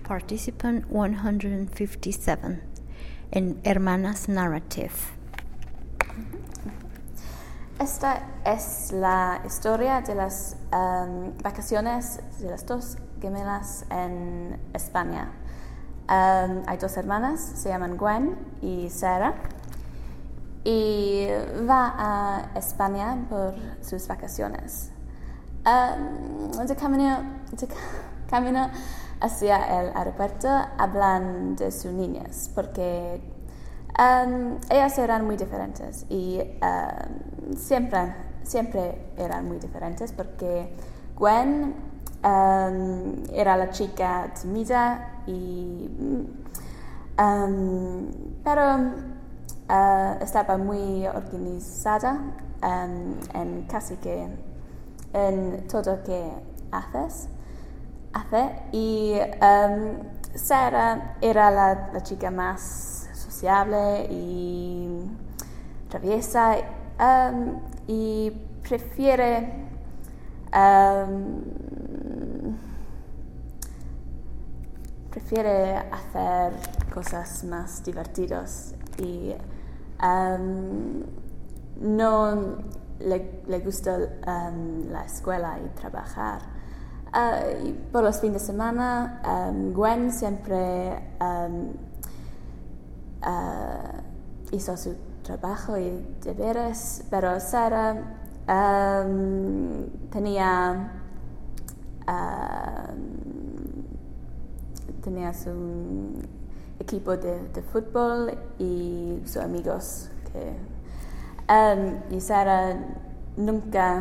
Participant 157 en Hermanas Narrative. Esta es la historia de las vacaciones de las dos gemelas en España. Hay dos hermanas, se llaman Gwen y Sarah, y va a España por sus vacaciones. De camino hacia el aeropuerto hablan de sus niñas, porque ellas eran muy diferentes y siempre eran muy diferentes, porque Gwen era la chica tímida pero estaba muy organizada en casi que en todo que hace, y Sarah era la chica más sociable y traviesa, y prefiere hacer cosas más divertidas y no le gusta la escuela y trabajar. Y por los fines de semana, Gwen siempre hizo su trabajo y deberes, pero Sarah tenía su equipo de fútbol y sus amigos y Sarah nunca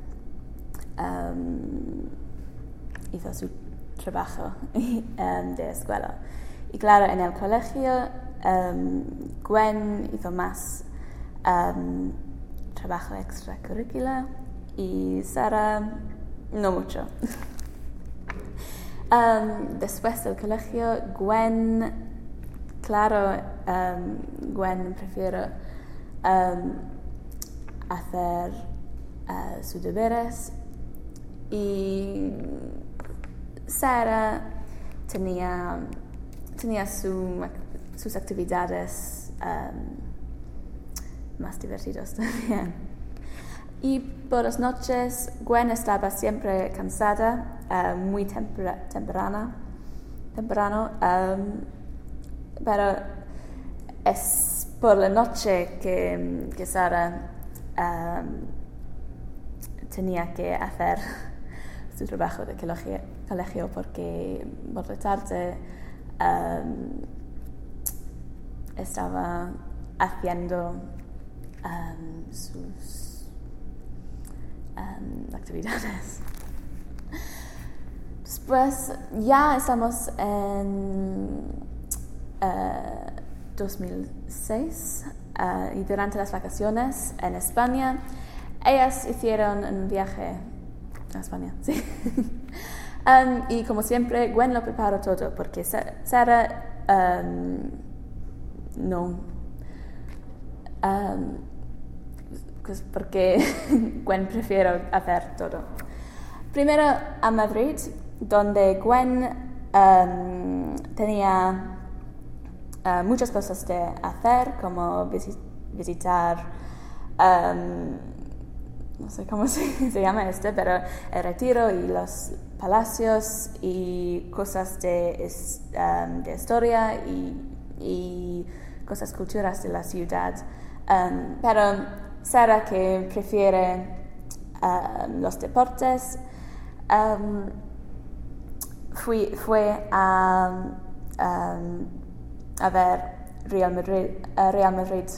hizo su trabajo de escuela. Y claro, en el colegio Gwen hizo más trabajo extracurricular y Sarah no mucho. Después del colegio, Gwen prefiere hacer sus deberes, y Sarah tenía sus actividades más divertidas también. Y por las noches, Gwen estaba siempre cansada, muy temprano, pero es por la noche que Sarah tenía que hacer su trabajo de colegio, porque por la tarde estaba haciendo sus actividades. Después ya estamos en 2006 y durante las vacaciones en España ellas hicieron un viaje a España, sí. Y como siempre, Gwen lo preparó todo, porque Sarah no. Porque Gwen prefiere hacer todo. Primero a Madrid, donde Gwen tenía muchas cosas de hacer, como visitar, no sé cómo se llama pero el Retiro y los palacios y cosas de historia y cosas culturales de la ciudad. Pero Sarah, que prefiere los deportes, fue a ver Real Madrid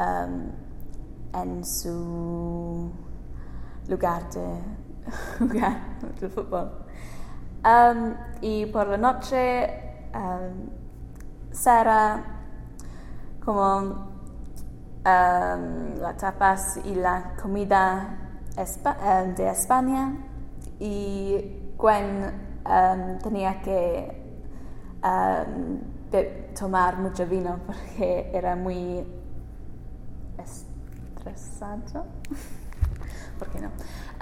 en su lugar de fútbol. Y por la noche, Sarah, como las tapas y la comida de España, y Gwen tenía que tomar mucho vino porque era muy estresado. ¿Por qué no?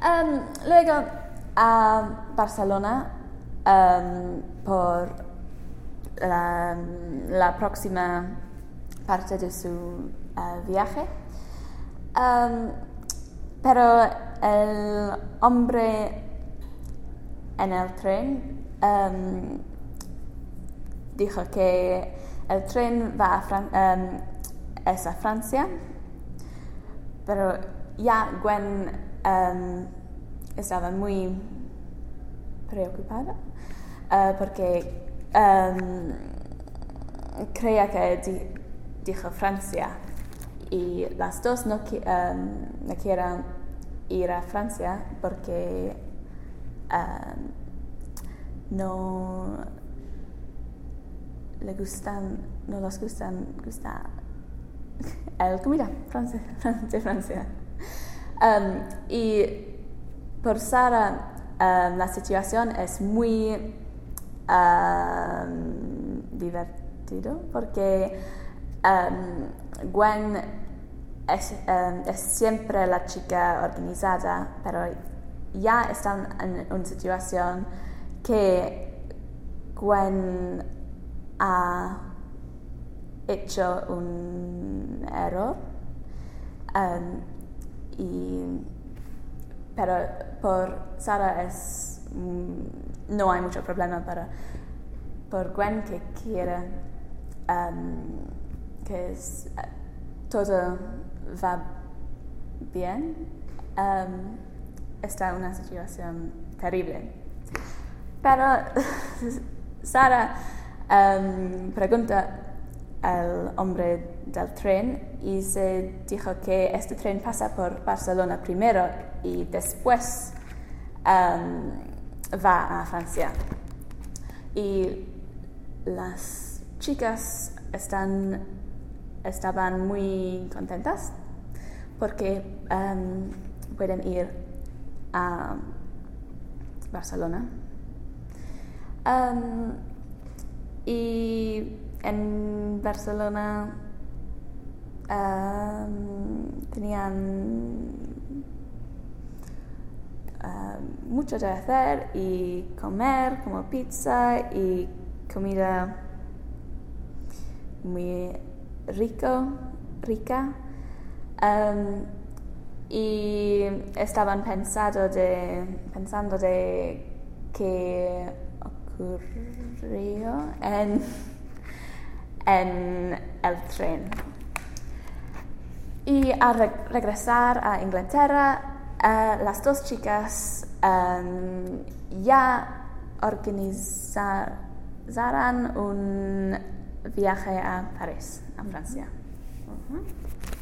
Luego a Barcelona por la próxima parte de su viaje. Pero el hombre en el tren dijo que el tren va es a Francia, pero ya Gwen estaba muy preocupada porque creía que dijo Francia y las dos no quieren ir a Francia porque no les gusta la comida de Francia. Y por Sara la situación es muy divertido porque Gwen es siempre la chica organizada, pero ya están en una situación que Gwen ha hecho un error, pero por Sara no hay mucho problema, pero por Gwen que quiere que todo va bien, está en una situación terrible. Pero Sara pregunta al hombre del tren y se dijo que este tren pasa por Barcelona primero y después va a Francia. Y las chicas estaban muy contentas porque pueden ir a Barcelona. Y en Barcelona tenían mucho de hacer y comer, como pizza y comida muy rica. Y estaban pensando de qué ocurrió en el tren. Y al regresar a Inglaterra, las dos chicas ya organizarán un viaje a París, a Francia.